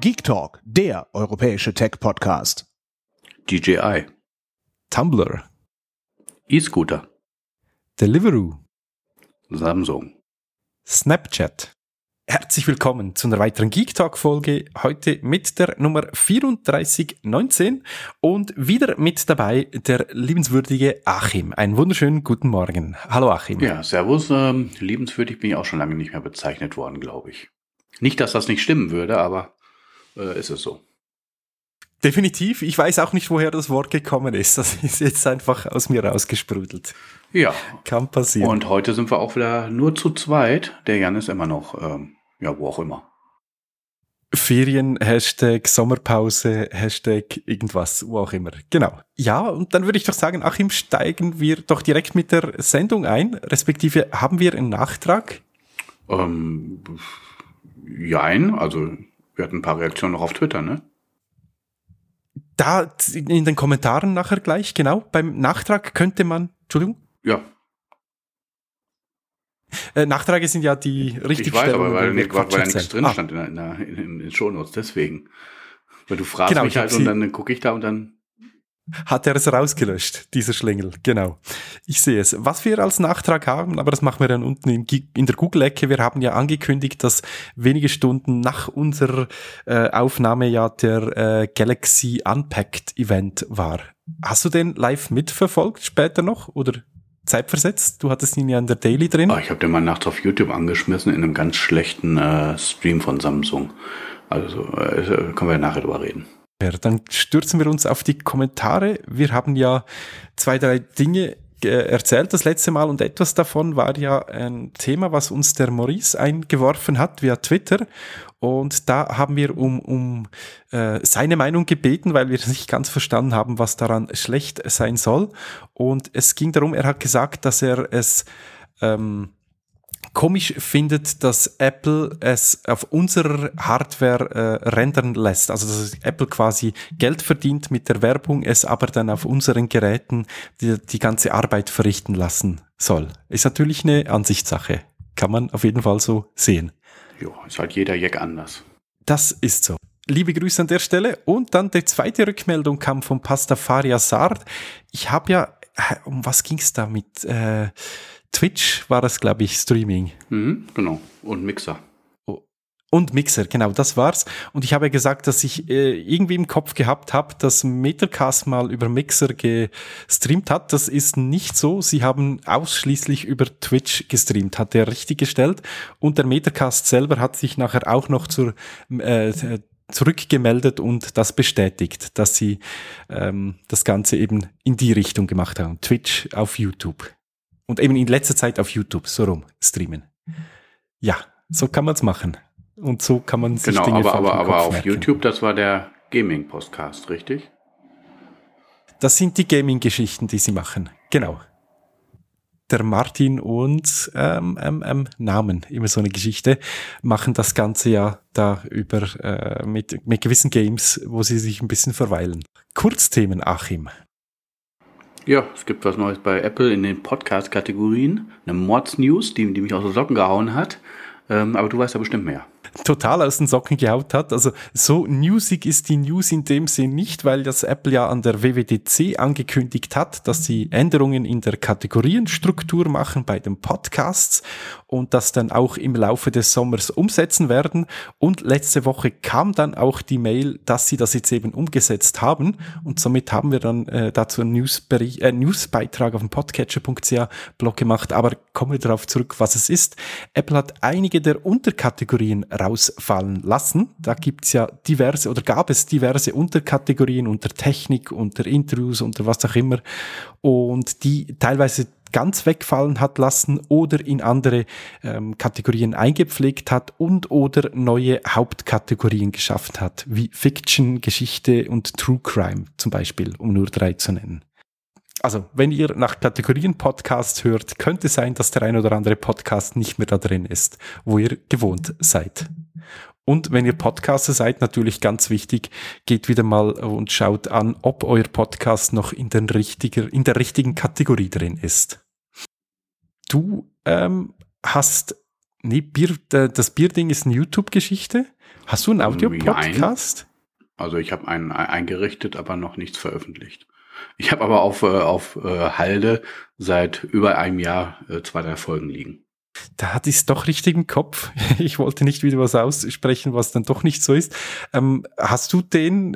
Geek Talk, der europäische Tech-Podcast. DJI, Tumblr, E-Scooter, Deliveroo, Samsung, Snapchat. Herzlich willkommen zu einer weiteren Geek Talk Folge, heute mit der Nummer 3419 und wieder mit dabei der liebenswürdige Achim. Einen wunderschönen guten Morgen. Hallo Achim. Ja, servus. Liebenswürdig bin ich auch schon lange nicht mehr bezeichnet worden, glaube ich. Nicht, dass das nicht stimmen würde, aber ist es so. Definitiv. Ich weiß auch nicht, woher das Wort gekommen ist. Das ist jetzt einfach aus mir rausgesprudelt. Ja. Kann passieren. Und heute sind wir auch wieder nur zu zweit. Der Jan ist immer noch, wo auch immer. Ferien, Hashtag Sommerpause, Hashtag irgendwas, wo auch immer. Genau. Ja, und dann würde ich doch sagen, Achim, steigen wir doch direkt mit der Sendung ein, respektive haben wir einen Nachtrag? Jein, also wir hatten ein paar Reaktionen noch auf Twitter, ne? Da in den Kommentaren nachher gleich, genau. Beim Nachtrag könnte man, Entschuldigung? Ja. Nachtrage sind ja die richtigen. Ich weiß, aber weil ja nichts drin stand in den Shownotes, deswegen. Weil du fragst genau, mich halt und dann gucke ich da und dann hat er es rausgelöscht, dieser Schlingel, genau. Ich sehe es. Was wir als Nachtrag haben, aber das machen wir dann unten in der Google-Ecke, wir haben ja angekündigt, dass wenige Stunden nach unserer Aufnahme ja der Galaxy Unpacked Event war. Hast du den live mitverfolgt später noch oder zeitversetzt? Du hattest ihn ja in der Daily drin. Ich habe den mal nachts auf YouTube angeschmissen in einem ganz schlechten Stream von Samsung. Also können wir ja nachher drüber reden. Dann stürzen wir uns auf die Kommentare. Wir haben ja 2, 3 Dinge erzählt das letzte Mal und etwas davon war ja ein Thema, was uns der Maurice eingeworfen hat via Twitter und da haben wir um seine Meinung gebeten, weil wir nicht ganz verstanden haben, was daran schlecht sein soll und es ging darum, er hat gesagt, dass er es komisch findet, dass Apple es auf unserer Hardware rendern lässt. Also dass Apple quasi Geld verdient mit der Werbung, es aber dann auf unseren Geräten die ganze Arbeit verrichten lassen soll. Ist natürlich eine Ansichtssache. Kann man auf jeden Fall so sehen. Jo, ist halt jeder Jack anders. Das ist so. Liebe Grüße an der Stelle. Und dann die zweite Rückmeldung kam von Pastafaria Sard. Ich habe ja, um was ging es da mit Twitch war das, glaube ich, Streaming. Genau. Und Mixer. Und Mixer, genau, das war's. Und ich habe gesagt, dass ich irgendwie im Kopf gehabt habe, dass Metacast mal über Mixer gestreamt hat. Das ist nicht so. Sie haben ausschließlich über Twitch gestreamt, hat er richtig gestellt. Und der Metacast selber hat sich nachher auch noch zurückgemeldet und das bestätigt, dass sie das Ganze eben in die Richtung gemacht haben. Twitch auf YouTube. Und eben in letzter Zeit auf YouTube, so rum, streamen. Ja, so kann man es machen. Und so kann man sich Dinge aber auf merken. YouTube, das war der Gaming-Podcast, richtig? Das sind die Gaming-Geschichten, die sie machen. Genau. Der Martin und Namen, immer so eine Geschichte, machen das Ganze ja da über mit gewissen Games, wo sie sich ein bisschen verweilen. Kurzthemen, Achim. Ja, es gibt was Neues bei Apple in den Podcast-Kategorien. Eine Mods-News, die mich aus den Socken gehauen hat. Aber du weißt ja bestimmt mehr. Total aus den Socken gehaut hat. Also so newsig ist die News in dem Sinn nicht, weil das Apple ja an der WWDC angekündigt hat, dass sie Änderungen in der Kategorienstruktur machen bei den Podcasts und das dann auch im Laufe des Sommers umsetzen werden. Und letzte Woche kam dann auch die Mail, dass sie das jetzt eben umgesetzt haben und somit haben wir dann dazu einen Newsbeitrag auf dem podcatcher.ch-Blog gemacht, aber kommen wir darauf zurück, was es ist. Apple hat einige der Unterkategorien rausfallen lassen. Da gab es diverse Unterkategorien unter Technik, unter Interviews, unter was auch immer und die teilweise ganz wegfallen hat lassen oder in andere Kategorien eingepflegt hat und oder neue Hauptkategorien geschaffen hat, wie Fiction, Geschichte und True Crime zum Beispiel, um nur 3 zu nennen. Also, wenn ihr nach Kategorien-Podcast hört, könnte sein, dass der ein oder andere Podcast nicht mehr da drin ist, wo ihr gewohnt seid. Und wenn ihr Podcaster seid, natürlich ganz wichtig, geht wieder mal und schaut an, ob euer Podcast noch in der richtigen Kategorie drin ist. Du hast Nee, das Bierding ist eine YouTube-Geschichte. Hast du einen Audio-Podcast? Also ich habe einen eingerichtet, aber noch nichts veröffentlicht. Ich habe aber auf Halde seit über einem Jahr 2, 3 Folgen liegen. Da hatte ich es doch richtig im Kopf. Ich wollte nicht wieder was aussprechen, was dann doch nicht so ist. Hast du den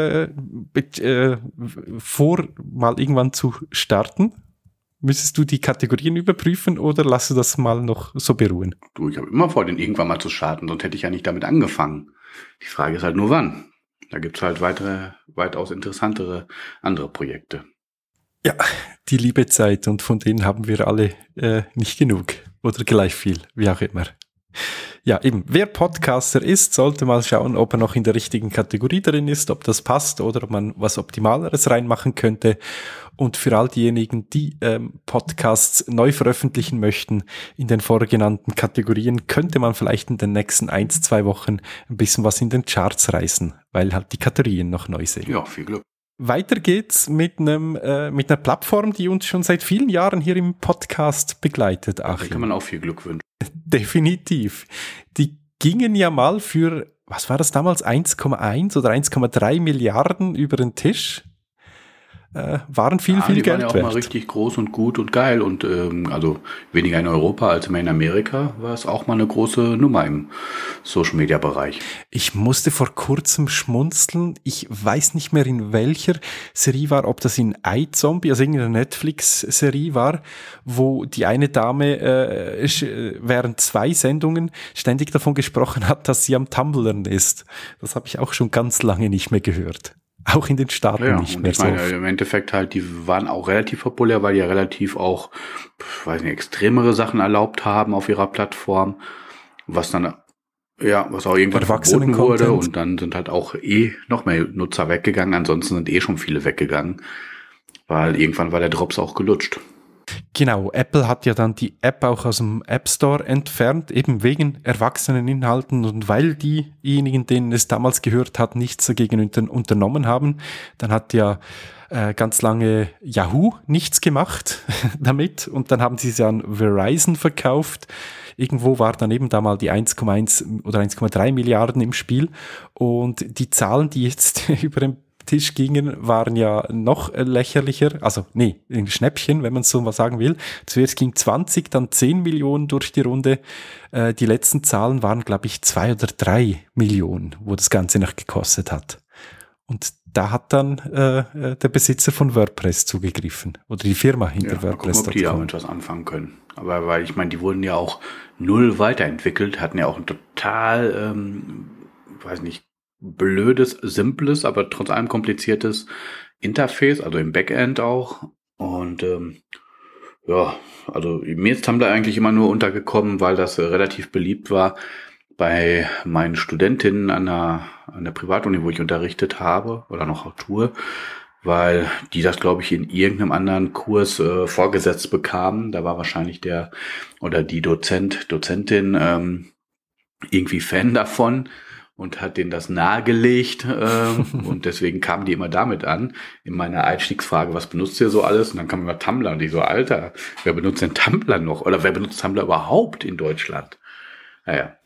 vor, mal irgendwann zu starten? Müsstest du die Kategorien überprüfen oder lass du das mal noch so beruhen? Du, ich habe immer vor, den irgendwann mal zu starten, sonst hätte ich ja nicht damit angefangen. Die Frage ist halt nur wann. Da gibt's halt weitaus interessantere andere Projekte. Ja, die liebe Zeit und von denen haben wir alle nicht genug oder gleich viel, wie auch immer. Ja, eben, wer Podcaster ist, sollte mal schauen, ob er noch in der richtigen Kategorie drin ist, ob das passt oder ob man was Optimaleres reinmachen könnte. Und für all diejenigen, die Podcasts neu veröffentlichen möchten in den vorgenannten Kategorien, könnte man vielleicht in den nächsten 1, 2 Wochen ein bisschen was in den Charts reißen, weil halt die Kategorien noch neu sind. Ja, viel Glück. Weiter geht's mit einer Plattform, die uns schon seit vielen Jahren hier im Podcast begleitet. Da kann man auch viel Glück wünschen. Definitiv. Die gingen ja mal für, was war das damals, 1,1 oder 1,3 Milliarden über den Tisch. Waren viel Geld wert. Die waren ja auch mal richtig groß und gut und geil und also weniger in Europa als mehr in Amerika war es auch mal eine große Nummer im Social-Media-Bereich. Ich musste vor kurzem schmunzeln. Ich weiß nicht mehr, in welcher Serie war, ob das in iZombie, also irgendeine Netflix-Serie war, wo die eine Dame während 2 Sendungen ständig davon gesprochen hat, dass sie am Tumblern ist. Das habe ich auch schon ganz lange nicht mehr gehört. Auch in den Staaten nicht mehr so. Ich meine, im Endeffekt halt, die waren auch relativ populär, weil die ja relativ auch, weiß nicht, extremere Sachen erlaubt haben auf ihrer Plattform, was dann, ja, was auch irgendwann verboten wurde und dann sind halt auch noch mehr Nutzer weggegangen, ansonsten sind schon viele weggegangen, weil irgendwann war der Drops auch gelutscht. Genau, Apple hat ja dann die App auch aus dem App Store entfernt, eben wegen erwachsenen Inhalten und weil diejenigen, denen es damals gehört hat, nichts dagegen unternommen haben. Dann hat ja ganz lange Yahoo nichts gemacht damit und dann haben sie es ja an Verizon verkauft. Irgendwo war dann eben da mal die 1,1 oder 1,3 Milliarden im Spiel und die Zahlen, die jetzt über den Tisch gingen, waren ja noch lächerlicher, also ein Schnäppchen, wenn man so mal sagen will. Zuerst ging 20, dann 10 Millionen durch die Runde. Die letzten Zahlen waren, glaube ich, 2 oder 3 Millionen, wo das Ganze noch gekostet hat. Und da hat dann der Besitzer von WordPress zugegriffen oder die Firma hinter WordPress. Ob die damit was anfangen können. Aber weil ich meine, die wurden ja auch null weiterentwickelt, hatten ja auch ein total, weiß nicht, blödes, simples, aber trotz allem kompliziertes Interface, also im Backend auch. Und ja, also mir ist Tumblr eigentlich immer nur untergekommen, weil das relativ beliebt war bei meinen Studentinnen an der Privatuni, wo ich unterrichtet habe oder noch tue, weil die das, glaube ich, in irgendeinem anderen Kurs vorgesetzt bekamen. Da war wahrscheinlich der oder die Dozentin irgendwie Fan davon und hat denen das nahegelegt und deswegen kamen die immer damit an. In meiner Einstiegsfrage, was benutzt ihr so alles? Und dann kam immer Tumblr und die so, Alter, wer benutzt denn Tumblr noch? Oder wer benutzt Tumblr überhaupt in Deutschland? Naja.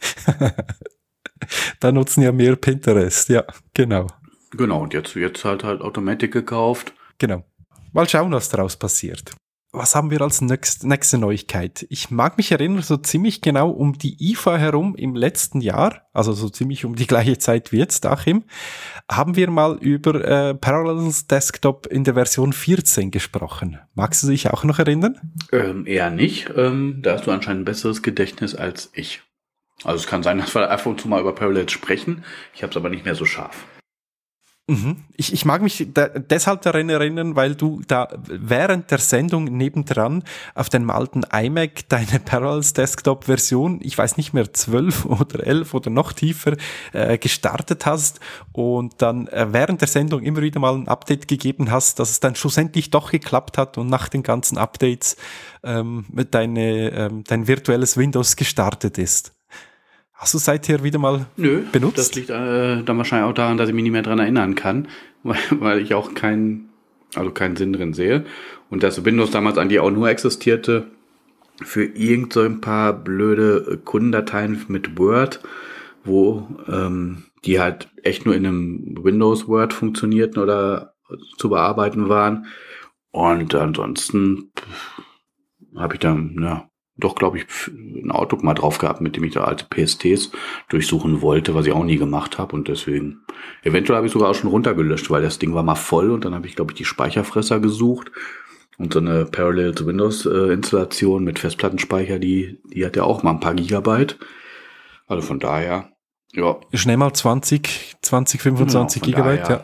Da nutzen ja mehr Pinterest, ja, genau. Genau, und jetzt halt Automatic gekauft. Genau. Mal schauen, was daraus passiert. Was haben wir als nächste Neuigkeit? Ich mag mich erinnern, so ziemlich genau um die IFA herum im letzten Jahr, also so ziemlich um die gleiche Zeit wie jetzt, Achim, haben wir mal über Parallels Desktop in der Version 14 gesprochen. Magst du dich auch noch erinnern? Eher nicht. Da hast du anscheinend ein besseres Gedächtnis als ich. Also es kann sein, dass wir ab und zu mal über Parallels sprechen. Ich habe es aber nicht mehr so scharf. Ich mag mich deshalb daran erinnern, weil du da während der Sendung nebendran auf deinem alten iMac deine Parallels Desktop Version, ich weiß nicht mehr, 12 oder 11 oder noch tiefer gestartet hast und dann während der Sendung immer wieder mal ein Update gegeben hast, dass es dann schlussendlich doch geklappt hat und nach den ganzen Updates dein virtuelles Windows gestartet ist. Hast du seither wieder mal benutzt? Das liegt dann wahrscheinlich auch daran, dass ich mich nicht mehr dran erinnern kann, weil ich auch keinen Sinn drin sehe. Und dass Windows damals eigentlich auch nur existierte, für irgend so ein paar blöde Kundendateien mit Word, wo die halt echt nur in einem Windows Word funktionierten oder zu bearbeiten waren. Und ansonsten habe ich dann, doch, glaube ich, ein Outlook mal drauf gehabt, mit dem ich da alte PSTs durchsuchen wollte, was ich auch nie gemacht habe. Und deswegen, eventuell habe ich sogar auch schon runtergelöscht, weil das Ding war mal voll. Und dann habe ich, glaube ich, die Speicherfresser gesucht. Und so eine Parallel to Windows Installation mit Festplattenspeicher, die hat ja auch mal ein paar Gigabyte. Also von daher, ja. Schnell mal 20, 25 genau, Gigabyte, daher,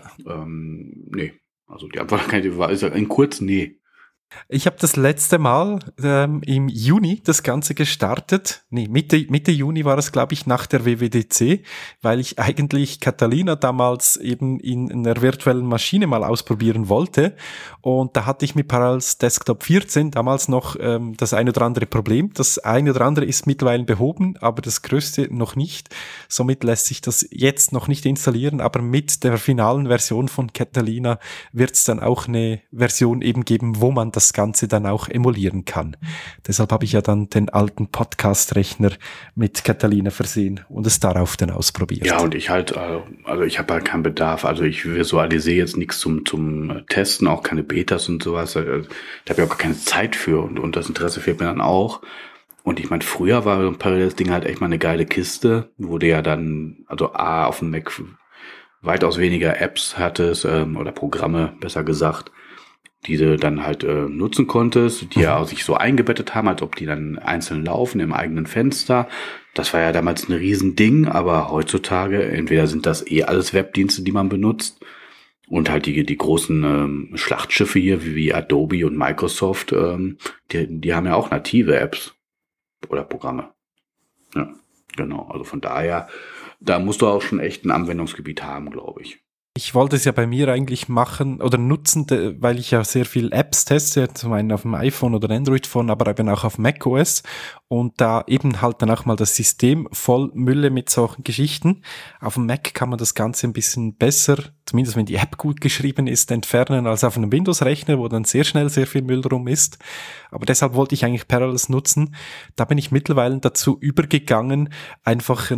nee. Also die Antwort ist ja in kurz, nee. Ich habe das letzte Mal im Juni das Ganze gestartet. Nee, Mitte Juni war es, glaube ich, nach der WWDC, weil ich eigentlich Catalina damals eben in einer virtuellen Maschine mal ausprobieren wollte. Und da hatte ich mit Parallels Desktop 14 damals noch das ein oder andere Problem. Das eine oder andere ist mittlerweile behoben, aber das größte noch nicht. Somit lässt sich das jetzt noch nicht installieren, aber mit der finalen Version von Catalina wird es dann auch eine Version eben geben, wo man das Ganze dann auch emulieren kann. Deshalb habe ich ja dann den alten Podcast-Rechner mit Catalina versehen und es darauf dann ausprobiert. Ja, und ich halt, also ich habe halt keinen Bedarf. Also ich visualisiere jetzt nichts zum Testen, auch keine Betas und sowas. Da habe ich auch gar keine Zeit für und das Interesse fehlt mir dann auch. Und ich meine, früher war so ein paralleles Ding halt echt mal eine geile Kiste, wo du ja dann, also auf dem Mac weitaus weniger Apps hattest, oder Programme, besser gesagt, die du dann halt nutzen konntest, die ja auch sich so eingebettet haben, als ob die dann einzeln laufen im eigenen Fenster. Das war ja damals ein Riesending, aber heutzutage entweder sind das alles Webdienste, die man benutzt, und halt die großen Schlachtschiffe hier wie Adobe und Microsoft, die haben ja auch native Apps oder Programme. Ja, genau. Also von daher, da musst du auch schon echt ein Anwendungsgebiet haben, glaube ich. Ich wollte es ja bei mir eigentlich machen oder nutzen, weil ich ja sehr viel Apps teste, zum einen auf dem iPhone oder Android-Phone, aber eben auch auf macOS, und da eben halt dann auch mal das System voll Mülle mit solchen Geschichten. Auf dem Mac kann man das Ganze ein bisschen besser, zumindest wenn die App gut geschrieben ist, entfernen als auf einem Windows-Rechner, wo dann sehr schnell sehr viel Müll rum ist. Aber deshalb wollte ich eigentlich Parallels nutzen. Da bin ich mittlerweile dazu übergegangen, einfach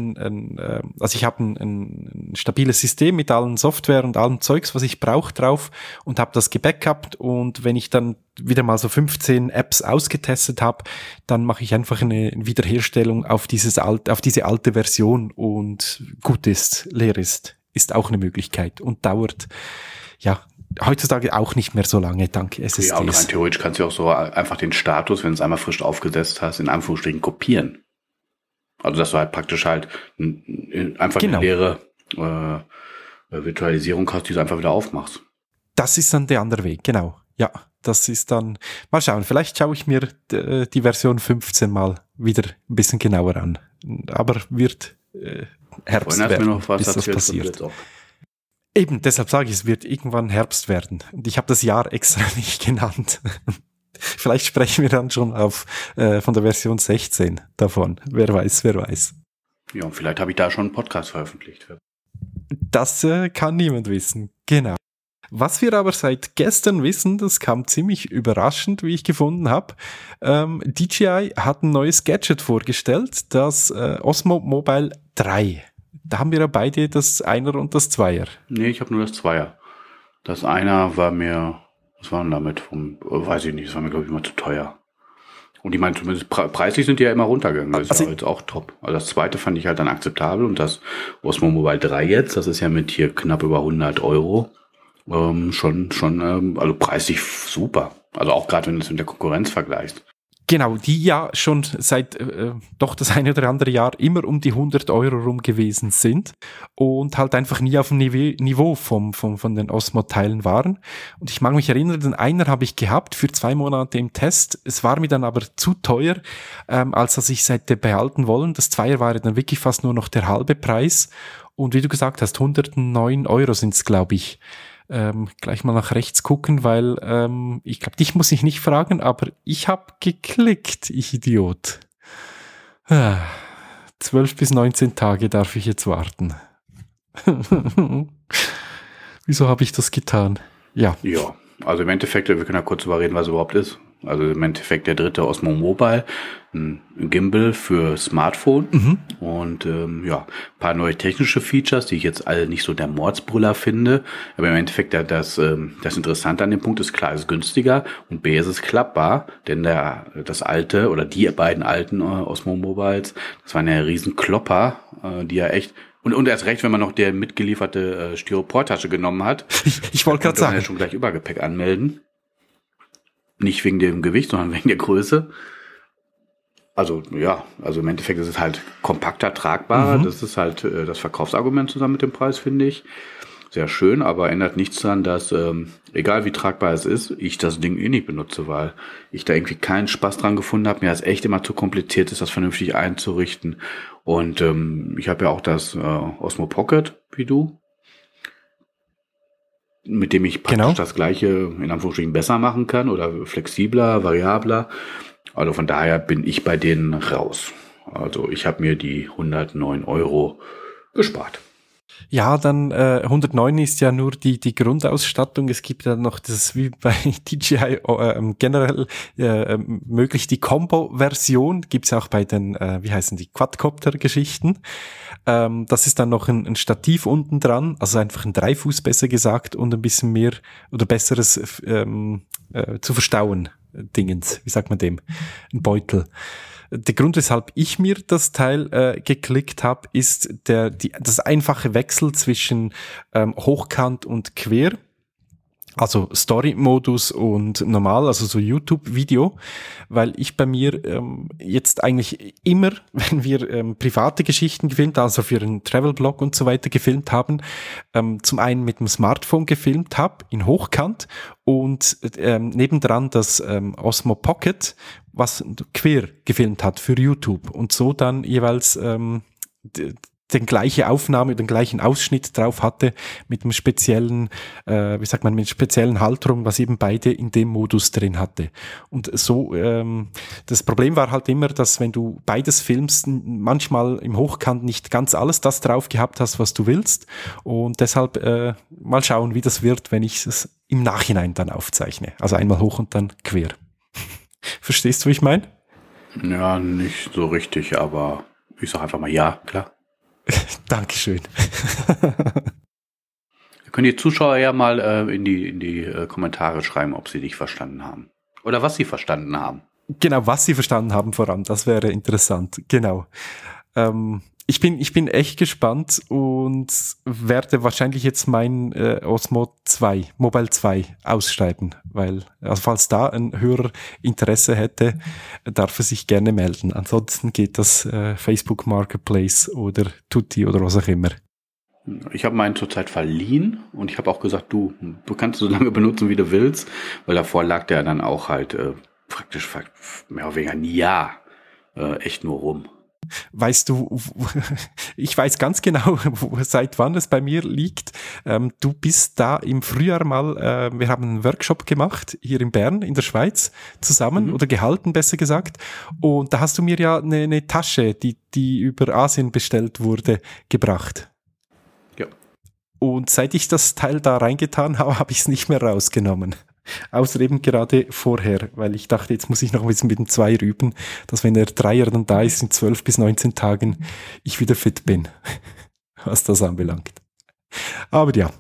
also ich habe ein stabiles System mit allen Software und allem Zeugs, was ich brauche, drauf, und habe das gebackupt, und wenn ich dann wieder mal so 15 Apps ausgetestet habe, dann mache ich einfach eine Wiederherstellung auf diese alte Version, und gut ist, leer ist auch eine Möglichkeit und dauert, ja, heutzutage auch nicht mehr so lange, dank SSDs. Ja, und rein theoretisch kannst du auch so einfach den Status, wenn du es einmal frisch aufgesetzt hast, in Anführungsstrichen kopieren. Also dass du halt praktisch halt einfach eine leere Virtualisierung hast, die du einfach wieder aufmachst. Das ist dann der andere Weg, genau. Ja, das ist dann, mal schauen, vielleicht schaue ich mir die Version 15 mal wieder ein bisschen genauer an. Aber wird Herbst werden, mir noch was bis das passiert. Eben, deshalb sage ich, es wird irgendwann Herbst werden. Und ich habe das Jahr extra nicht genannt. Vielleicht sprechen wir dann schon von der Version 16 davon. Wer weiß. Ja, und vielleicht habe ich da schon einen Podcast veröffentlicht. Das kann niemand wissen. Genau. Was wir aber seit gestern wissen, das kam ziemlich überraschend, wie ich gefunden habe. DJI hat ein neues Gadget vorgestellt, das Osmo Mobile 3. Da haben wir ja beide das Einer und das Zweier. Nee, ich habe nur das Zweier. Das Einer war mir, was war denn damit? Weiß ich nicht, das war mir, glaube ich, immer zu teuer. Und ich meine, zumindest preislich sind die ja immer runtergegangen. Das ist ja jetzt auch top. Also das Zweite fand ich halt dann akzeptabel, und das Osmo Mobile 3 jetzt, das ist ja mit hier knapp über 100 €. Also preislich super. Also auch gerade, wenn du es mit der Konkurrenz vergleichst. Genau, die ja schon seit doch das eine oder andere Jahr immer um die 100 € rum gewesen sind und halt einfach nie auf dem Niveau von den Osmo-Teilen waren. Und ich mag mich erinnern, den einer habe ich gehabt für 2 Monate im Test. Es war mir dann aber zu teuer, als dass ich es hätte behalten wollen. Das Zweier war dann wirklich fast nur noch der halbe Preis. Und wie du gesagt hast, 109 € sind es, glaube ich. Gleich mal nach rechts gucken, weil ich glaube, dich muss ich nicht fragen, aber ich habe geklickt, ich Idiot. 12 bis 19 Tage darf ich jetzt warten. Wieso habe ich das getan? Ja. Ja, also im Endeffekt, wir können ja kurz darüber reden, was es überhaupt ist. Also im Endeffekt der dritte Osmo Mobile, ein Gimbal für Smartphone und ein paar neue technische Features, die ich jetzt alle nicht so der Mordsbrüller finde. Aber im Endeffekt das Interessante an dem Punkt ist, klar, es ist günstiger und B, ist es klappbar, denn das alte oder die beiden alten Osmo Mobiles, das waren ja riesen Klopper, die ja echt und erst recht, wenn man noch der mitgelieferte Styroportasche genommen hat. Ich wollte gerade sagen. Ja schon gleich Übergepäck anmelden. Nicht wegen dem Gewicht, sondern wegen der Größe. Also im Endeffekt ist es halt kompakter, tragbarer. Das ist halt das Verkaufsargument zusammen mit dem Preis, finde ich. Sehr schön, aber ändert nichts daran, dass, egal wie tragbar es ist, ich das Ding nicht benutze, weil ich da irgendwie keinen Spaß dran gefunden habe. Mir das echt immer zu kompliziert ist, das vernünftig einzurichten. Und ich habe ja auch das Osmo Pocket, wie du, mit dem ich praktisch das Gleiche in Anführungsstrichen besser machen kann oder flexibler, variabler. Also von daher bin ich bei denen raus. Also ich habe mir die 109 € gespart. Ja, dann 109 ist ja nur die Grundausstattung. Es gibt ja noch das, wie bei DJI generell möglich, die Combo-Version. Gibt's auch bei den, wie heißen die, Quadcopter-Geschichten. Das ist dann noch ein Stativ unten dran, also einfach ein Dreifuß besser gesagt und ein bisschen mehr oder besseres zu verstauen Dingens, wie sagt man dem, ein Beutel. Der Grund, weshalb ich mir das Teil geklickt habe, ist das einfache Wechsel zwischen hochkant und quer, also Story-Modus und normal, also so YouTube-Video, weil ich bei mir jetzt eigentlich immer, wenn wir private Geschichten gefilmt, also für einen Travel-Blog und so weiter gefilmt haben, zum einen mit dem Smartphone gefilmt habe, in hochkant und nebendran das Osmo Pocket, was quer gefilmt hat für YouTube und so dann jeweils den gleiche Aufnahme, den gleichen Ausschnitt drauf hatte mit einem speziellen, mit speziellen Halterung, was eben beide in dem Modus drin hatte. Und so, das Problem war halt immer, dass wenn du beides filmst, manchmal im Hochkant nicht ganz alles das drauf gehabt hast, was du willst. Und deshalb mal schauen, wie das wird, wenn ich es im Nachhinein dann aufzeichne. Also einmal hoch und dann quer. Verstehst du, wie ich meine? Ja, nicht so richtig, aber ich sage einfach mal ja, klar. Dankeschön. Können die Zuschauer ja mal in die Kommentare schreiben, ob sie dich verstanden haben. Oder was sie verstanden haben. Genau, was sie verstanden haben voran, das wäre interessant. Genau. Ich bin echt gespannt und werde wahrscheinlich jetzt mein Osmo 2, Mobile 2 ausschreiben, weil, also falls da ein Hörer Interesse hätte, darf er sich gerne melden. Ansonsten geht das Facebook Marketplace oder Tutti oder was auch immer. Ich habe meinen zurzeit verliehen und ich habe auch gesagt, du kannst so lange benutzen, wie du willst, weil davor lag der dann auch halt praktisch mehr oder weniger ein Jahr echt nur rum. Weißt du, ich weiß ganz genau, seit wann es bei mir liegt. Du bist da im Frühjahr mal, wir haben einen Workshop gemacht, hier in Bern, in der Schweiz, zusammen, oder gehalten, besser gesagt. Und da hast du mir ja eine Tasche, die über Asien bestellt wurde, gebracht. Ja. Und seit ich das Teil da reingetan habe, habe ich es nicht mehr rausgenommen. Außer eben gerade vorher, weil ich dachte, jetzt muss ich noch ein bisschen mit dem Zweier üben, dass wenn der Dreier dann da ist, in 12 bis 19 Tagen, ich wieder fit bin, was das anbelangt. Aber ja,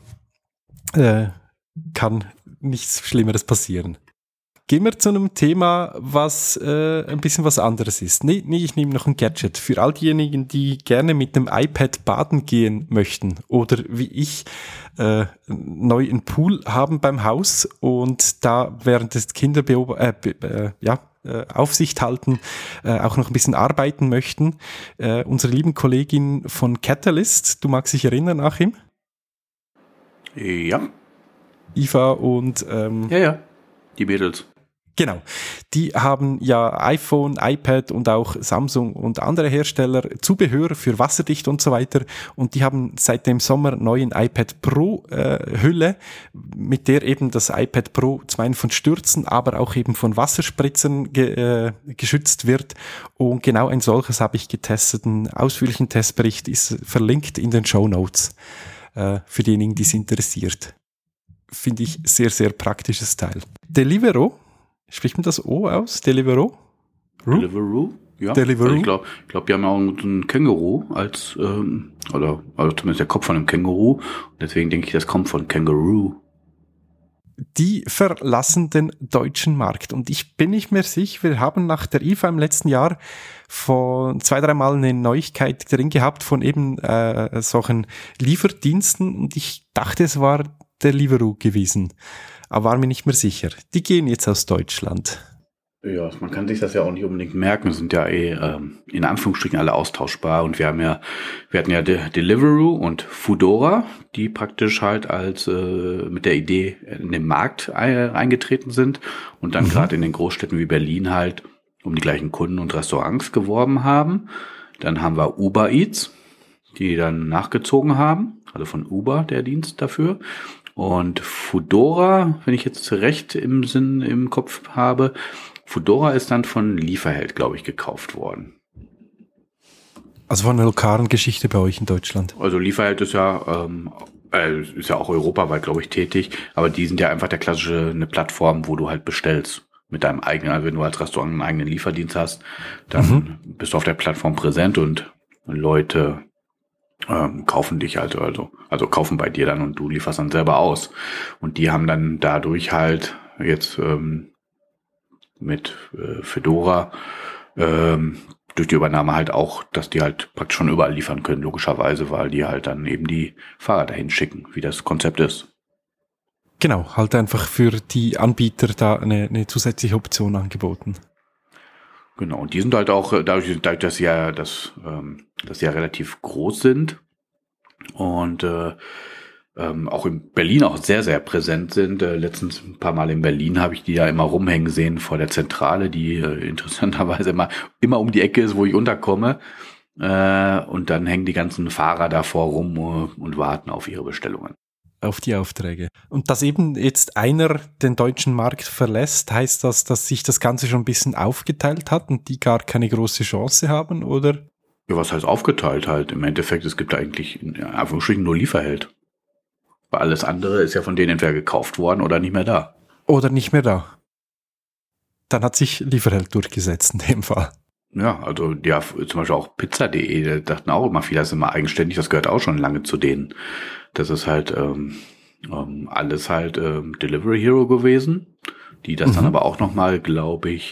kann nichts Schlimmeres passieren. Gehen wir zu einem Thema, was ein bisschen was anderes ist. Nee, ich nehme noch ein Gadget. Für all diejenigen, die gerne mit dem iPad baden gehen möchten oder wie ich neu einen Pool haben beim Haus und da während des Aufsicht halten, auch noch ein bisschen arbeiten möchten. Unsere lieben Kollegin von Catalyst, du magst dich erinnern, Achim? Ja. Eva und Ja, die Mädels. Genau, die haben ja iPhone, iPad und auch Samsung und andere Hersteller Zubehör für wasserdicht und so weiter und die haben seit dem Sommer neuen iPad Pro Hülle, mit der eben das iPad Pro zum einen von Stürzen, aber auch eben von Wasserspritzern geschützt wird und genau ein solches habe ich getestet. Einen ausführlichen Testbericht ist verlinkt in den Shownotes für diejenigen, die es interessiert. Finde ich sehr, sehr praktisches Teil. Deliveroo Spricht man das O aus? Deliveroo? Deliveroo? Ja. Deliveroo? Also ich glaube, die haben ja auch so ein Känguru als, oder zumindest der Kopf von einem Känguru. Und deswegen denke ich, das kommt von Kangaroo. Die verlassen den deutschen Markt. Und ich bin nicht mehr sicher, wir haben nach der IFA im letzten Jahr von 2-3 Mal eine Neuigkeit drin gehabt von eben solchen Lieferdiensten. Und ich dachte, es war der Deliveroo gewesen. Aber war mir nicht mehr sicher. Die gehen jetzt aus Deutschland. Ja, man kann sich das ja auch nicht unbedingt merken. Es sind ja in Anführungsstrichen alle austauschbar. Und wir hatten ja Deliveroo und Foodora, die praktisch halt als mit der Idee in den Markt eingetreten sind und dann gerade in den Großstädten wie Berlin halt um die gleichen Kunden und Restaurants geworben haben. Dann haben wir Uber Eats, die dann nachgezogen haben, also von Uber der Dienst dafür. Und Foodora, wenn ich jetzt recht im Kopf habe, Foodora ist dann von Lieferheld, glaube ich, gekauft worden. Also von einer lokalen Geschichte bei euch in Deutschland. Also Lieferheld ist ja auch europaweit, glaube ich, tätig, aber die sind ja einfach eine Plattform, wo du halt bestellst mit deinem eigenen, also wenn du als Restaurant einen eigenen Lieferdienst hast, dann bist du auf der Plattform präsent und Leute kaufen dich halt, also kaufen bei dir dann und du lieferst dann selber aus. Und die haben dann dadurch halt jetzt mit Foodora durch die Übernahme halt auch, dass die halt praktisch schon überall liefern können, logischerweise, weil die halt dann eben die Fahrer dahin schicken, wie das Konzept ist. Genau, halt einfach für die Anbieter da eine zusätzliche Option angeboten. Genau, und die sind halt auch, dadurch, dass sie ja relativ groß sind und auch in Berlin auch sehr, sehr präsent sind. Letztens ein paar Mal in Berlin habe ich die ja immer rumhängen sehen vor der Zentrale, die interessanterweise immer um die Ecke ist, wo ich unterkomme. Und dann hängen die ganzen Fahrer davor rum und warten auf ihre Bestellungen. Auf die Aufträge. Und dass eben jetzt einer den deutschen Markt verlässt, heißt das, dass sich das Ganze schon ein bisschen aufgeteilt hat und die gar keine große Chance haben, oder? Ja, was heißt aufgeteilt halt? Im Endeffekt, es gibt da eigentlich in Anführungsstrichen nur Lieferheld. Weil alles andere ist ja von denen entweder gekauft worden oder nicht mehr da. Oder nicht mehr da. Dann hat sich Lieferheld durchgesetzt in dem Fall. Ja, also ja, zum Beispiel auch Pizza.de, da dachten auch immer viele, das ist immer eigenständig, das gehört auch schon lange zu denen. Das ist halt alles halt Delivery Hero gewesen, die das dann aber auch nochmal, glaube ich,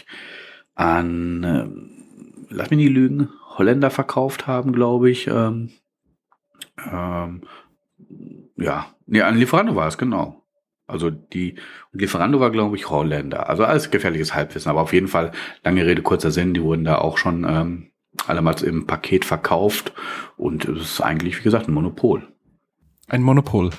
an, lass mich nicht lügen, Holländer verkauft haben, glaube ich. An Lieferando war es, genau. Also Lieferando war, glaube ich, Holländer. Also alles gefährliches Halbwissen, aber auf jeden Fall, lange Rede, kurzer Sinn, die wurden da auch schon alle mal im Paket verkauft und es ist eigentlich, wie gesagt, ein Monopol. Ein Monopol.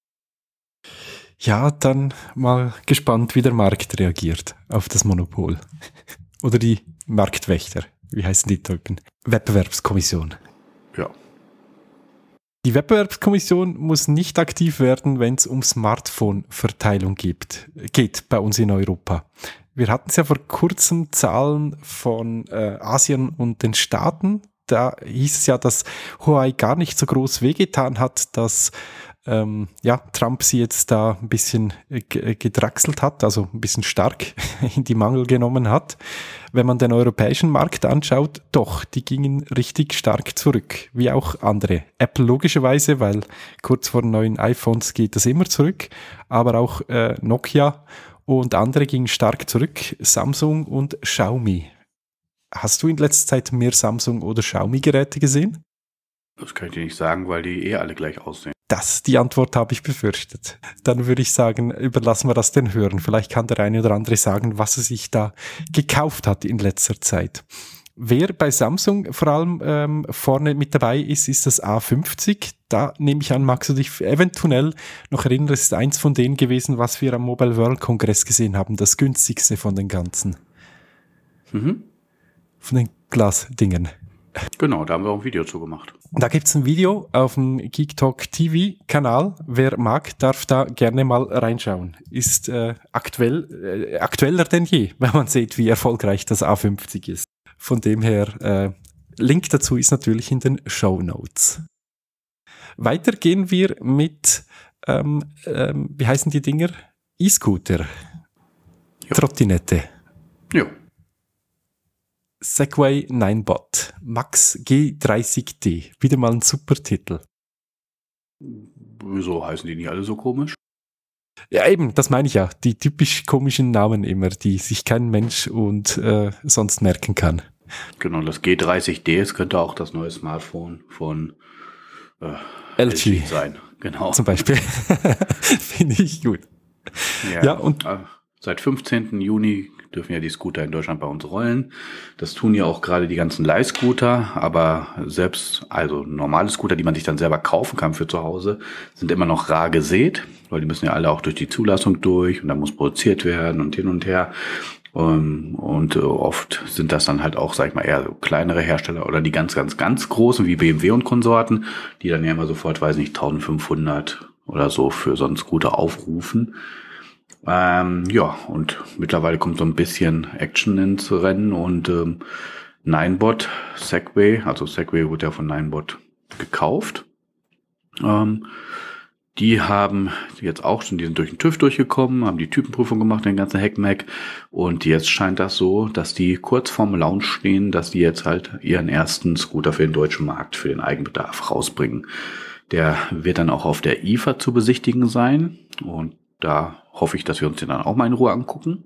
Ja, dann mal gespannt, wie der Markt reagiert auf das Monopol. Oder die Marktwächter. Wie heißen die Typen? Wettbewerbskommission. Ja. Die Wettbewerbskommission muss nicht aktiv werden, wenn es um Smartphone-Verteilung geht bei uns in Europa. Wir hatten es ja vor kurzem Zahlen von Asien und den Staaten. Da hieß es ja, dass Huawei gar nicht so groß wehgetan hat, dass Trump sie jetzt da ein bisschen gedrachselt hat, also ein bisschen stark in die Mangel genommen hat. Wenn man den europäischen Markt anschaut, doch, die gingen richtig stark zurück, wie auch andere. Apple logischerweise, weil kurz vor den neuen iPhones geht das immer zurück, aber auch Nokia und andere gingen stark zurück, Samsung und Xiaomi. Hast du in letzter Zeit mehr Samsung- oder Xiaomi-Geräte gesehen? Das kann ich dir nicht sagen, weil die alle gleich aussehen. Die Antwort habe ich befürchtet. Dann würde ich sagen, überlassen wir das den Hörern. Vielleicht kann der eine oder andere sagen, was er sich da gekauft hat in letzter Zeit. Wer bei Samsung vor allem vorne mit dabei ist, ist das A50. Da nehme ich an, magst du dich eventuell noch erinnern, das ist eins von denen gewesen, was wir am Mobile World Kongress gesehen haben, das günstigste von den ganzen. Von den Glasdingen. Genau, da haben wir auch ein Video zu gemacht. Da gibt's ein Video auf dem Geek Talk TV Kanal. Wer mag, darf da gerne mal reinschauen. Ist aktueller denn je, wenn man sieht, wie erfolgreich das A50 ist. Von dem her, Link dazu ist natürlich in den Shownotes. Weiter gehen wir mit, wie heißen die Dinger? E-Scooter. Ja. Trottinette. Jo. Segway Ninebot, Max G30D. Wieder mal ein super Titel. Wieso heißen die nicht alle so komisch? Ja, eben, das meine ich ja. Die typisch komischen Namen immer, die sich kein Mensch und sonst merken kann. Genau, das G30D, es könnte auch das neue Smartphone von LG sein. Genau. Zum Beispiel. Finde ich gut. Ja, und seit 15. Juni dürfen ja die Scooter in Deutschland bei uns rollen. Das tun ja auch gerade die ganzen Leihscooter, aber selbst, also normale Scooter, die man sich dann selber kaufen kann für zu Hause, sind immer noch rar gesät, weil die müssen ja alle auch durch die Zulassung durch und dann muss produziert werden und hin und her. Und oft sind das dann halt auch, sag ich mal, eher so kleinere Hersteller oder die ganz, ganz, ganz großen wie BMW und Konsorten, die dann ja immer sofort, weiß nicht, 1500 oder so für so einen Scooter aufrufen. Ja, und mittlerweile kommt so ein bisschen Action ins Rennen und Ninebot, Segway, also Segway wurde ja von Ninebot gekauft. Die haben jetzt auch schon, die sind durch den TÜV durchgekommen, haben die Typenprüfung gemacht, den ganzen Heckmeck. Und jetzt scheint das so, dass die kurz vorm Launch stehen, dass die jetzt halt ihren ersten Scooter für den deutschen Markt, für den Eigenbedarf rausbringen. Der wird dann auch auf der IFA zu besichtigen sein. Und da hoffe ich, dass wir uns den dann auch mal in Ruhe angucken.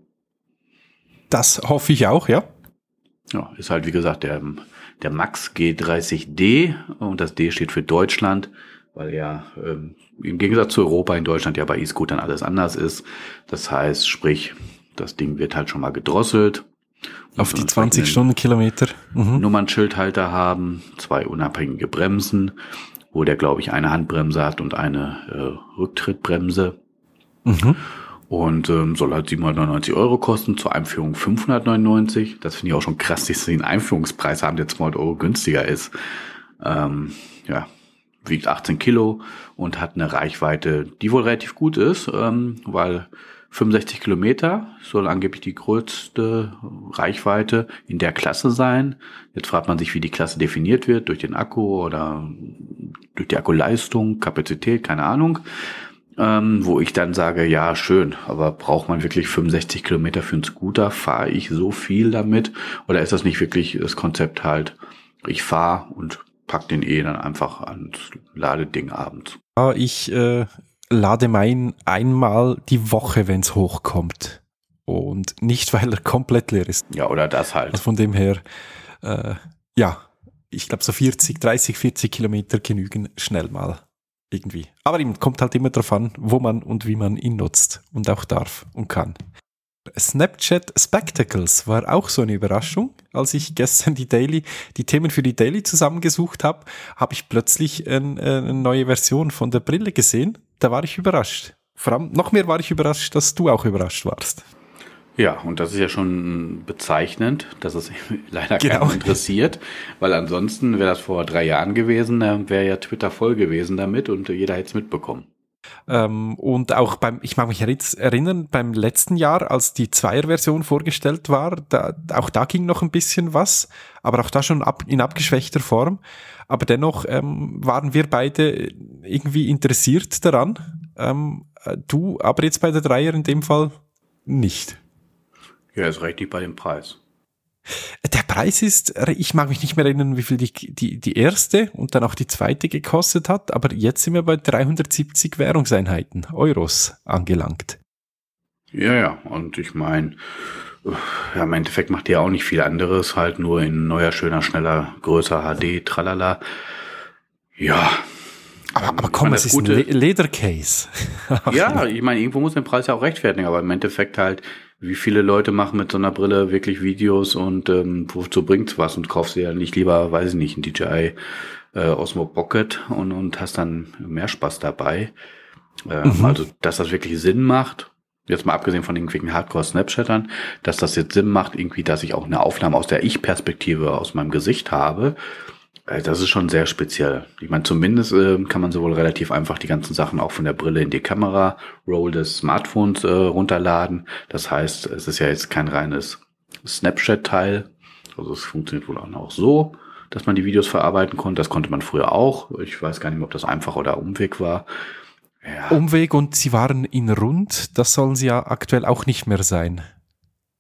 Das hoffe ich auch, ja. Ja, ist halt wie gesagt der Max G30D und das D steht für Deutschland, weil ja im Gegensatz zu Europa in Deutschland ja bei E-Scootern alles anders ist. Das heißt, sprich, das Ding wird halt schon mal gedrosselt. Auf die 20 Stundenkilometer. Nummernschildhalter haben, 2 unabhängige Bremsen, wo der, glaube ich, eine Handbremse hat und eine Rücktrittbremse. Und soll halt 799 € kosten, zur Einführung 599. Das finde ich auch schon krass, dass sie einen Einführungspreis haben, der 200 € günstiger ist. Ja, wiegt 18 Kilo und hat eine Reichweite, die wohl relativ gut ist, weil 65 Kilometer soll angeblich die größte Reichweite in der Klasse sein. Jetzt fragt man sich, wie die Klasse definiert wird, durch den Akku oder durch die Akkuleistung, Kapazität, keine Ahnung. Wo ich dann sage, ja, schön, aber braucht man wirklich 65 Kilometer für einen Scooter? Fahre ich so viel damit? Oder ist das nicht wirklich das Konzept halt, ich fahre und pack den dann einfach ans Ladeding abends? Ja, ich lade meinen einmal die Woche, wenn es hochkommt. Und nicht, weil er komplett leer ist. Ja, oder das halt. Also von dem her, ja, ich glaube so 30, 40 Kilometer genügen schnell mal. Irgendwie. Aber ihm kommt halt immer darauf an, wo man und wie man ihn nutzt und auch darf und kann. Snapchat Spectacles war auch so eine Überraschung. Als ich gestern die Themen für die Daily zusammengesucht habe, habe ich plötzlich eine neue Version von der Brille gesehen. Da war ich überrascht. Vor allem noch mehr war ich überrascht, dass du auch überrascht warst. Ja, und das ist ja schon bezeichnend, dass es leider keinen interessiert, weil ansonsten wäre das vor 3 Jahren gewesen, wäre ja Twitter voll gewesen damit und jeder hätte es mitbekommen. Und auch ich mag mich erinnern, beim letzten Jahr, als die 2er-Version vorgestellt war, auch da ging noch ein bisschen was, aber auch da schon in abgeschwächter Form. Aber dennoch waren wir beide irgendwie interessiert daran. Du aber jetzt bei der 3er in dem Fall nicht. Ja, ist recht nicht bei dem Preis. Der Preis ist, ich mag mich nicht mehr erinnern, wie viel die erste und dann auch die zweite gekostet hat, aber jetzt sind wir bei 370 Währungseinheiten, Euros angelangt. Ja, und ich meine, ja, im Endeffekt macht die ja auch nicht viel anderes, halt nur in neuer, schöner, schneller, größer HD, tralala. Ja. Aber komm, es ist ein Ledercase. Ja, ich meine, irgendwo muss den Preis ja auch rechtfertigen, aber im Endeffekt halt, wie viele Leute machen mit so einer Brille wirklich Videos und wozu bringt's was und kaufst dir ja nicht lieber, weiß ich nicht, ein DJI Osmo Pocket und hast dann mehr Spaß dabei. Also, dass das wirklich Sinn macht, jetzt mal abgesehen von den irgendwelchen Hardcore-Snapchattern, dass das jetzt Sinn macht, irgendwie, dass ich auch eine Aufnahme aus der Ich-Perspektive aus meinem Gesicht habe, das ist schon sehr speziell. Ich meine, zumindest kann man sowohl relativ einfach die ganzen Sachen auch von der Brille in die Kamera-Roll des Smartphones runterladen. Das heißt, es ist ja jetzt kein reines Snapchat-Teil. Also es funktioniert wohl auch so, dass man die Videos verarbeiten konnte. Das konnte man früher auch. Ich weiß gar nicht mehr, ob das einfach oder Umweg war. Ja. Umweg und sie waren in rund. Das sollen sie ja aktuell auch nicht mehr sein.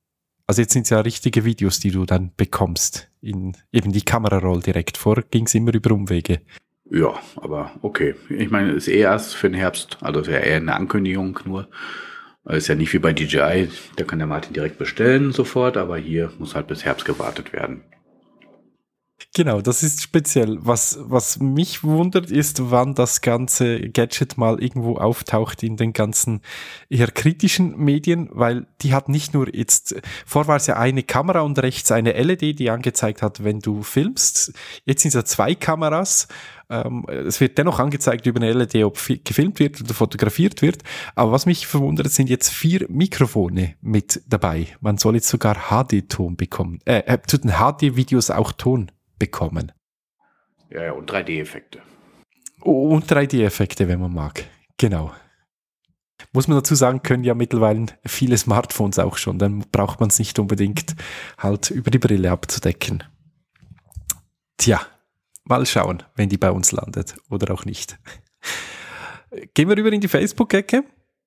Also jetzt sind es ja richtige Videos, die du dann bekommst. In eben die Kameraroll direkt. Vorher ging es immer über Umwege. Ja, aber okay. Ich meine, es ist erst für den Herbst, also ist ja eher eine Ankündigung nur. Ist ja nicht wie bei DJI, da kann der Martin direkt bestellen sofort, aber hier muss halt bis Herbst gewartet werden. Genau, das ist speziell. Was mich wundert, ist, wann das ganze Gadget mal irgendwo auftaucht in den ganzen eher kritischen Medien, weil die hat nicht nur jetzt, vorher war es ja eine Kamera und rechts eine LED, die angezeigt hat, wenn du filmst. Jetzt sind es ja 2 Kameras. Es wird dennoch angezeigt über eine LED, ob gefilmt wird oder fotografiert wird. Aber was mich verwundert, sind jetzt 4 Mikrofone mit dabei. Man soll jetzt sogar HD-Ton bekommen. Zu den HD-Videos auch Ton bekommen. Ja, und 3D-Effekte. Und 3D-Effekte, wenn man mag. Genau. Muss man dazu sagen, können ja mittlerweile viele Smartphones auch schon. Dann braucht man es nicht unbedingt halt über die Brille abzudecken. Tja, mal schauen, wenn die bei uns landet oder auch nicht. Gehen wir rüber in die Facebook-Ecke.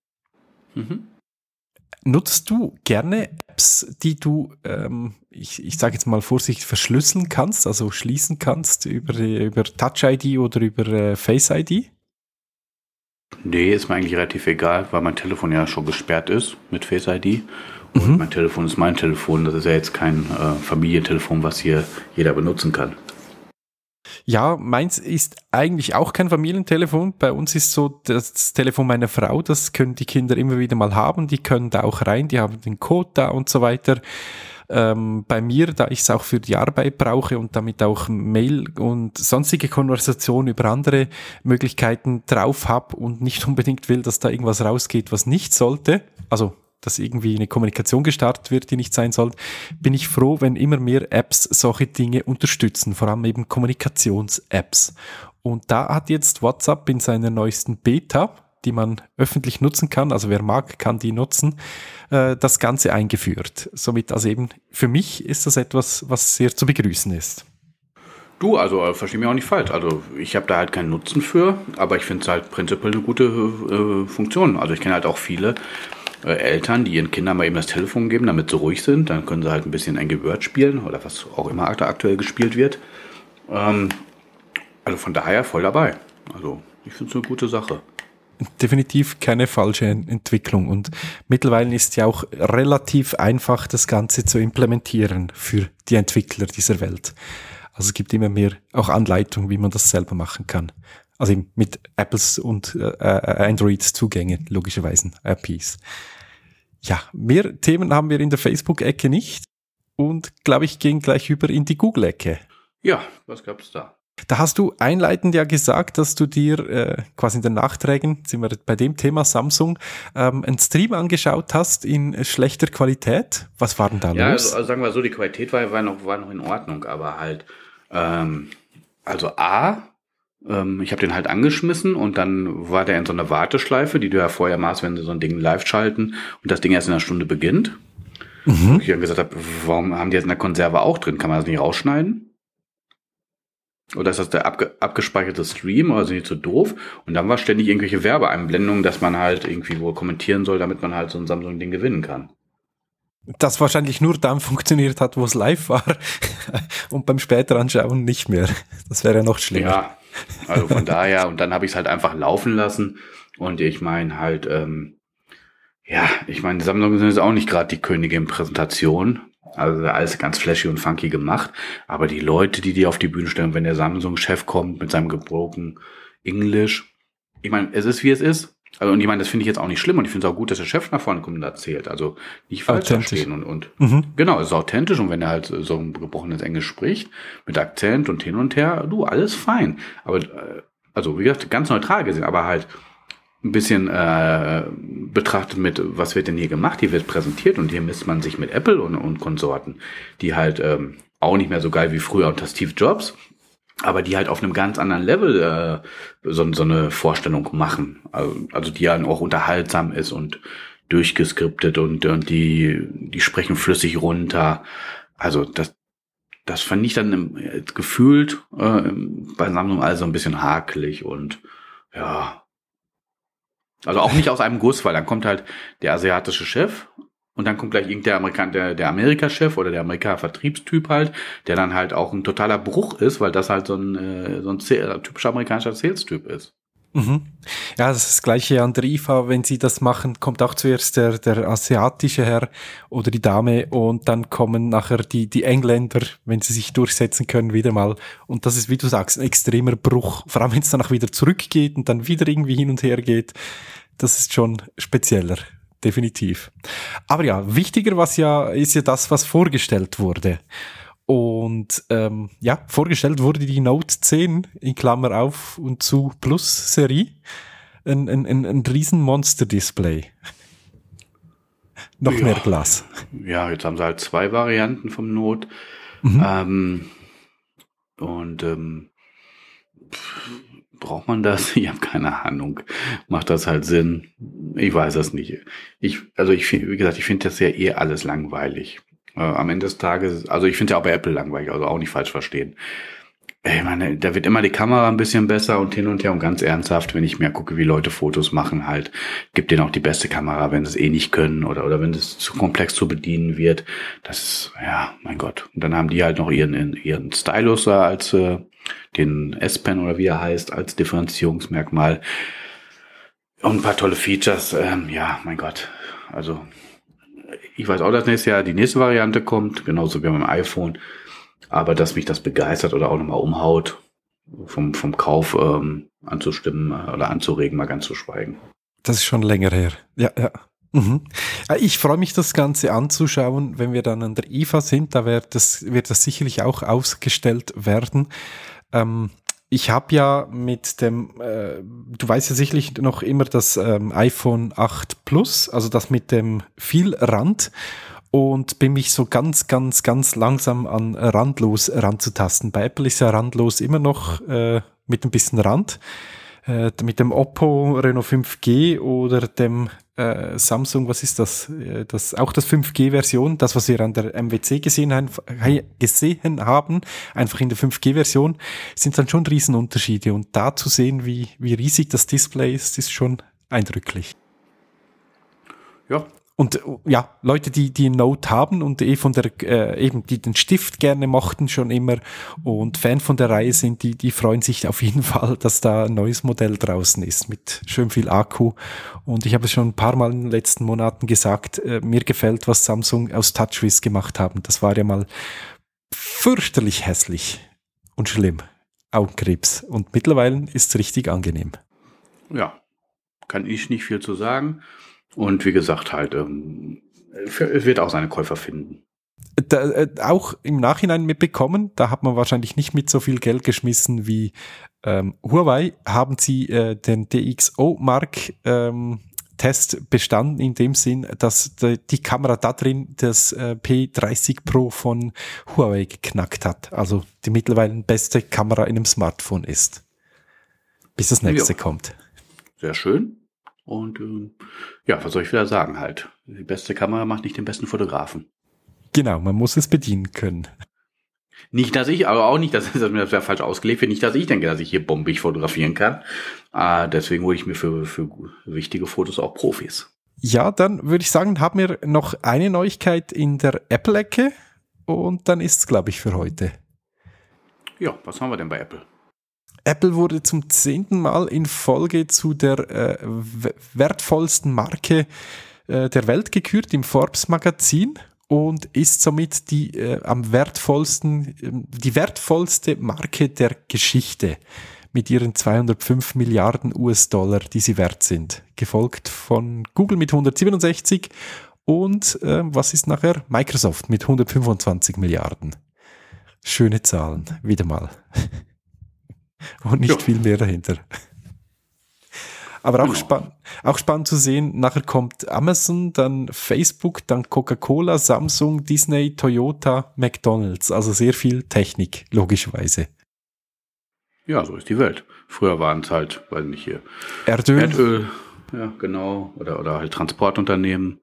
Nutzt du gerne Apps, die du, ich sage jetzt mal vorsichtig, verschlüsseln kannst, also schließen kannst über Touch-ID oder über Face-ID? Nee, ist mir eigentlich relativ egal, weil mein Telefon ja schon gesperrt ist mit Face-ID. Und mein Telefon ist mein Telefon. Das ist ja jetzt kein Familientelefon, was hier jeder benutzen kann. Ja, meins ist eigentlich auch kein Familientelefon. Bei uns ist so das Telefon meiner Frau, das können die Kinder immer wieder mal haben. Die können da auch rein, die haben den Code da und so weiter. Bei mir, da ich es auch für die Arbeit brauche und damit auch Mail und sonstige Konversation über andere Möglichkeiten drauf habe und nicht unbedingt will, dass da irgendwas rausgeht, was nicht sollte, also dass irgendwie eine Kommunikation gestartet wird, die nicht sein soll, bin ich froh, wenn immer mehr Apps solche Dinge unterstützen, vor allem eben Kommunikations-Apps. Und da hat jetzt WhatsApp in seiner neuesten Beta, die man öffentlich nutzen kann, also wer mag, kann die nutzen, das Ganze eingeführt. Somit also eben, für mich ist das etwas, was sehr zu begrüßen ist. Du, also versteh mich auch nicht falsch. Also ich habe da halt keinen Nutzen für, aber ich finde es halt prinzipiell eine gute Funktion. Also ich kenne halt auch viele Eltern, die ihren Kindern mal eben das Telefon geben, damit sie ruhig sind. Dann können sie halt ein bisschen Angry Birds spielen oder was auch immer aktuell gespielt wird. Also von daher voll dabei. Also ich finde es eine gute Sache. Definitiv keine falsche Entwicklung und mittlerweile ist ja auch relativ einfach, das Ganze zu implementieren für die Entwickler dieser Welt. Also es gibt immer mehr auch Anleitungen, wie man das selber machen kann. Also eben mit Apples und Android-Zugänge, logischerweise, APIs. Ja, mehr Themen haben wir in der Facebook-Ecke nicht und, glaube ich, gehen gleich über in die Google-Ecke. Ja, was gab's da? Da hast du einleitend ja gesagt, dass du dir quasi in den Nachträgen, sind wir bei dem Thema Samsung, einen Stream angeschaut hast in schlechter Qualität. Was war denn da los? Also sagen wir so, die Qualität war noch in Ordnung, aber halt, ich habe den halt angeschmissen und dann war der in so einer Warteschleife, die du ja vorher machst, wenn sie so ein Ding live schalten und das Ding erst in einer Stunde beginnt. Und ich dann gesagt habe, warum haben die jetzt in der Konserve auch drin? Kann man das nicht rausschneiden? Oder ist das der abgespeicherte Stream, also nicht so doof? Und dann war ständig irgendwelche Werbeeinblendungen, dass man halt irgendwie wohl kommentieren soll, damit man halt so ein Samsung-Ding gewinnen kann. Das wahrscheinlich nur dann funktioniert hat, wo es live war und beim später Anschauen nicht mehr. Das wäre ja noch schlimmer. Ja, also von daher, und dann habe ich es halt einfach laufen lassen und ich meine halt, die Samsung sind jetzt auch nicht gerade die Könige in Präsentation. Also alles ganz flashy und funky gemacht. Aber die Leute, die auf die Bühne stellen, wenn der Samsung-Chef kommt mit seinem gebrochenen Englisch. Ich meine, es ist, wie es ist. Also, und ich meine, das finde ich jetzt auch nicht schlimm. Und ich finde es auch gut, dass der Chef nach vorne kommt und erzählt. Also nicht falsch verstehen. Und genau, es ist authentisch. Und wenn er halt so ein gebrochenes Englisch spricht, mit Akzent und hin und her, alles fein. Aber, also wie gesagt, ganz neutral gesehen, aber halt ein bisschen betrachtet mit, was wird denn hier gemacht? Hier wird präsentiert und hier misst man sich mit Apple und Konsorten, die halt auch nicht mehr so geil wie früher unter Steve Jobs, aber die halt auf einem ganz anderen Level so eine Vorstellung machen. Also die ja auch unterhaltsam ist und durchgeskriptet und die sprechen flüssig runter. Also das fand ich dann gefühlt bei Samsung also ein bisschen hakelig und ja. Also auch nicht aus einem Guss, weil dann kommt halt der asiatische Chef Und dann kommt gleich irgendein der Amerika-Chef oder der Amerika-Vertriebstyp halt, der dann halt auch ein totaler Bruch ist, weil das halt so ein typischer amerikanischer Sales-Typ ist. Mhm. Ja, das ist das Gleiche an der IFA. Wenn sie das machen, kommt auch zuerst der asiatische Herr oder die Dame und dann kommen nachher die Engländer, wenn sie sich durchsetzen können, wieder mal. Und das ist, wie du sagst, ein extremer Bruch. Vor allem, wenn es danach wieder zurückgeht und dann wieder irgendwie hin und her geht. Das ist schon spezieller. Definitiv. Aber ja, wichtiger ist ja das, was vorgestellt wurde. Und vorgestellt wurde die Note 10 in Klammer auf und zu Plus Serie. Ein riesen Monster-Display. Noch mehr Glas. Ja, jetzt haben sie halt 2 Varianten vom Note. Braucht man das? Ich habe keine Ahnung. Macht das halt Sinn? Ich weiß es nicht. Wie gesagt, ich finde das ja alles langweilig. Am Ende des Tages, also ich finde ja auch bei Apple langweilig, also auch nicht falsch verstehen. Ich meine, da wird immer die Kamera ein bisschen besser und hin und her und ganz ernsthaft, wenn ich mir gucke, wie Leute Fotos machen, halt, gibt denen auch die beste Kamera, wenn sie es eh nicht können oder wenn es zu komplex zu bedienen wird. Das ist, ja, mein Gott. Und dann haben die halt noch ihren Stylus als den S-Pen oder wie er heißt, als Differenzierungsmerkmal. Und ein paar tolle Features. Ja, mein Gott. Also, ich weiß auch, dass nächstes Jahr die nächste Variante kommt, genauso wie beim iPhone. Aber dass mich das begeistert oder auch nochmal umhaut, vom Kauf anzustimmen oder anzuregen, mal ganz zu schweigen. Das ist schon länger her. Ja. Mhm. Ich freue mich, das Ganze anzuschauen, wenn wir dann an der IFA sind. Da wird das sicherlich auch ausgestellt werden. Ich habe ja mit dem, du weißt ja sicherlich noch immer das iPhone 8 Plus, also das mit dem viel Rand, und bin mich so ganz langsam an randlos ranzutasten. Bei Apple ist ja randlos immer noch mit ein bisschen Rand. Mit dem Oppo Reno 5G oder dem Samsung, was ist das? Auch das 5G-Version, das, was wir an der MWC gesehen haben, einfach in der 5G-Version, sind dann schon Riesenunterschiede. Und da zu sehen, wie riesig das Display ist schon eindrücklich. Ja. Und ja, Leute, die Note haben und von der die den Stift gerne mochten schon immer und Fan von der Reihe sind, die freuen sich auf jeden Fall, dass da ein neues Modell draußen ist mit schön viel Akku. Und ich habe es schon ein paar Mal in den letzten Monaten gesagt, mir gefällt, was Samsung aus TouchWiz gemacht haben. Das war ja mal fürchterlich hässlich und schlimm. Augenkrebs. Und mittlerweile ist es richtig angenehm. Ja, kann ich nicht viel zu sagen. Und wie gesagt, halt, es wird auch seine Käufer finden. Auch im Nachhinein mitbekommen, da hat man wahrscheinlich nicht mit so viel Geld geschmissen wie Huawei, haben sie den DxO-Mark Test bestanden, in dem Sinn, dass die Kamera da drin das P30 Pro von Huawei geknackt hat. Also die mittlerweile beste Kamera in einem Smartphone ist. Bis das nächste kommt. Sehr schön. Und was soll ich wieder sagen halt? Die beste Kamera macht nicht den besten Fotografen. Genau, man muss es bedienen können. Nicht, dass ich, aber auch nicht, dass mir das falsch ausgelegt wird, nicht, dass ich denke, dass ich hier bombig fotografieren kann. Deswegen hole ich mir für wichtige Fotos auch Profis. Ja, dann würde ich sagen, haben wir noch eine Neuigkeit in der Apple-Ecke und dann ist es, glaube ich, für heute. Ja, was haben wir denn bei Apple? Apple wurde zum 10. Mal in Folge zu der wertvollsten Marke der Welt gekürt im Forbes-Magazin und ist somit die wertvollste Marke der Geschichte mit ihren 205 Milliarden US-Dollar, die sie wert sind. Gefolgt von Google mit 167 und was ist nachher? Microsoft mit 125 Milliarden. Schöne Zahlen, wieder mal. Und nicht viel mehr dahinter. Aber auch spannend zu sehen, nachher kommt Amazon, dann Facebook, dann Coca-Cola, Samsung, Disney, Toyota, McDonald's. Also sehr viel Technik, logischerweise. Ja, so ist die Welt. Früher waren es halt, weiß nicht hier, Erdöl. Ja, genau. Oder halt Transportunternehmen,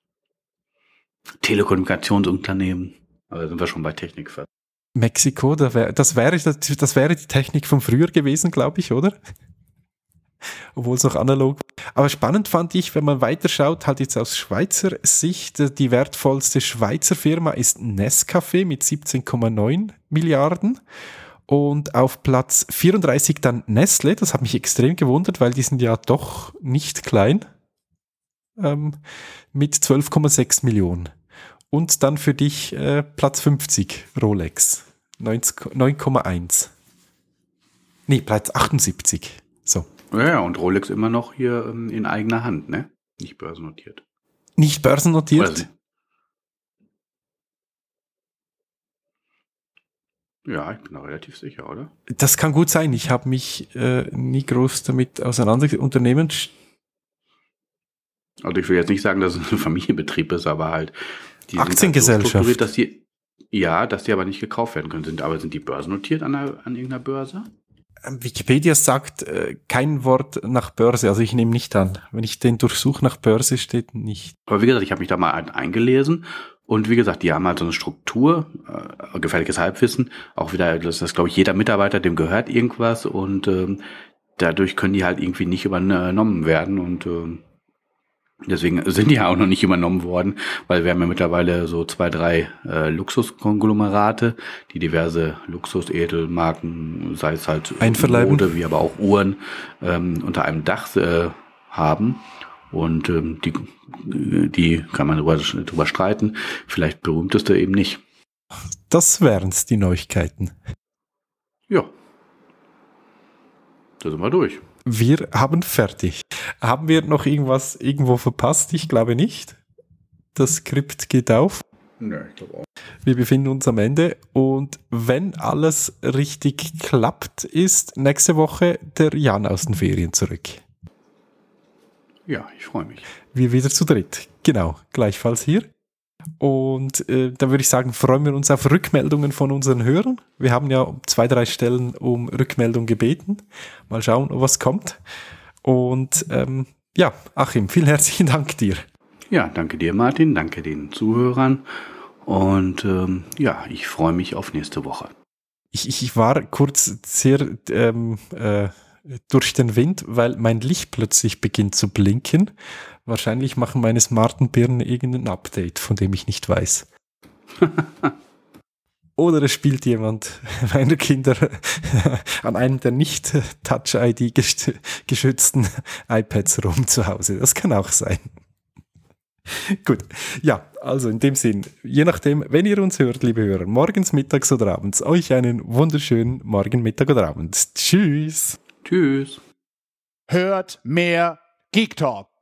Telekommunikationsunternehmen. Aber da sind wir schon bei Technik. Mexiko, das wäre die Technik von früher gewesen, glaube ich, oder? obwohl es noch analog war. Aber spannend fand ich, wenn man weiterschaut, halt jetzt aus Schweizer Sicht, die wertvollste Schweizer Firma ist Nescafé mit 17,9 Milliarden. Und auf Platz 34 dann Nestlé, das hat mich extrem gewundert, weil die sind ja doch nicht klein, mit 12,6 Millionen. Und dann für dich Platz 50, Rolex, 9,1. Nee, Platz 78. So. Ja, und Rolex immer noch hier in eigener Hand, ne? Nicht börsennotiert. Nicht börsennotiert? Ja, ich bin da relativ sicher, oder? Das kann gut sein. Ich habe mich nie groß damit auseinandergesetzt. Also ich will jetzt nicht sagen, dass es ein Familienbetrieb ist, aber halt die Aktiengesellschaft. Sind halt so strukturiert, dass die aber nicht gekauft werden können. Aber sind die börsennotiert an irgendeiner Börse? Wikipedia sagt kein Wort nach Börse, also ich nehme nicht an. Wenn ich den durchsuche nach Börse, steht nicht. Aber wie gesagt, ich habe mich da mal eingelesen und wie gesagt, die haben halt so eine Struktur, gefährliches Halbwissen, auch wieder, das glaube ich, jeder Mitarbeiter, dem gehört irgendwas und dadurch können die halt irgendwie nicht übernommen werden und deswegen sind die ja auch noch nicht übernommen worden, weil wir haben ja mittlerweile so 2, 3 Luxuskonglomerate, die diverse Luxus-Edelmarken, sei es halt Mode, wie aber auch Uhren, unter einem Dach haben. Und die kann man drüber streiten. Vielleicht berühmteste eben nicht. Das wären's, die Neuigkeiten. Ja. Da sind wir durch. Wir haben fertig. Haben wir noch irgendwas irgendwo verpasst? Ich glaube nicht. Das Skript geht auf. Nö, ich glaube auch. Wir befinden uns am Ende und wenn alles richtig klappt, ist nächste Woche der Jan aus den Ferien zurück. Ja, ich freue mich. Wir wieder zu dritt. Genau, gleichfalls hier. Und da würde ich sagen, freuen wir uns auf Rückmeldungen von unseren Hörern. Wir haben ja 2, 3 Stellen um Rückmeldung gebeten. Mal schauen, was kommt. Und ja, Achim, vielen herzlichen Dank dir. Ja, danke dir, Martin. Danke den Zuhörern. Und ja, ich freue mich auf nächste Woche. Ich war kurz sehr durch den Wind, weil mein Licht plötzlich beginnt zu blinken. Wahrscheinlich machen meine smarten Birnen irgendein Update, von dem ich nicht weiß. Oder es spielt jemand meiner Kinder an einem der nicht Touch-ID geschützten iPads rum zu Hause. Das kann auch sein. Gut, ja, also in dem Sinn, je nachdem, wenn ihr uns hört, liebe Hörer, morgens, mittags oder abends, euch einen wunderschönen Morgen, Mittag oder Abend. Tschüss. Tschüss. Hört mehr Geek Talk.